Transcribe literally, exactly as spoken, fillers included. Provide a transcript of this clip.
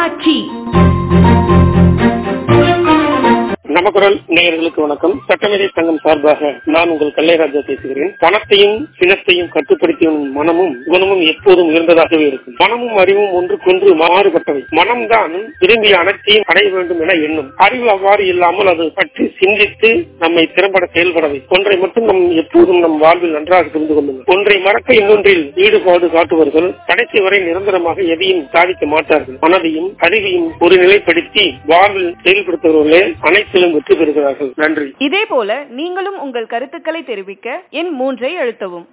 தொலைக்காட்சி. நமக்குரல் நேயர்களுக்கு வணக்கம். சட்டமேதை சங்கம் சார்பாக நான் உங்கள் கல்லைராஜா பேசுகிறேன். பணத்தையும் சினத்தையும் கட்டுப்படுத்தியும் மனமும் குணமும் எப்போதும் உயர்ந்ததாகவே இருக்கும். மனமும் அறிவும் ஒன்றுக்கொன்று மாறுபட்டவை. மனம்தான் விரும்பிய அனைத்தையும் அடைய வேண்டும் என எண்ணும். அறிவு அவ்வாறு இல்லாமல் அது பற்றி சிந்தித்து நம்மை திறம்பட செயல்படவை. ஒன்றை மட்டும் நம் எப்போதும் நம் வாழ்வில் நன்றாக புரிந்து கொள்ளுங்கள். ஒன்றை மறக்க இன்னொன்றில் ஈடுபாடு காட்டுவர்கள் கடைசி வரை நிரந்தரமாக எதையும் சாதிக்க மாட்டார்கள். மனதையும் அறிவையும் ஒரு நிலைப்படுத்தி வாழ்வில் செயல்படுத்துபவர்களே அனைத்து வெற்றி பெறுகிறார்கள். நன்றி. இதே போல நீங்களும் உங்கள் கருத்துக்களை தெரிவிக்க எண் மூன்றை அழுத்தவும்.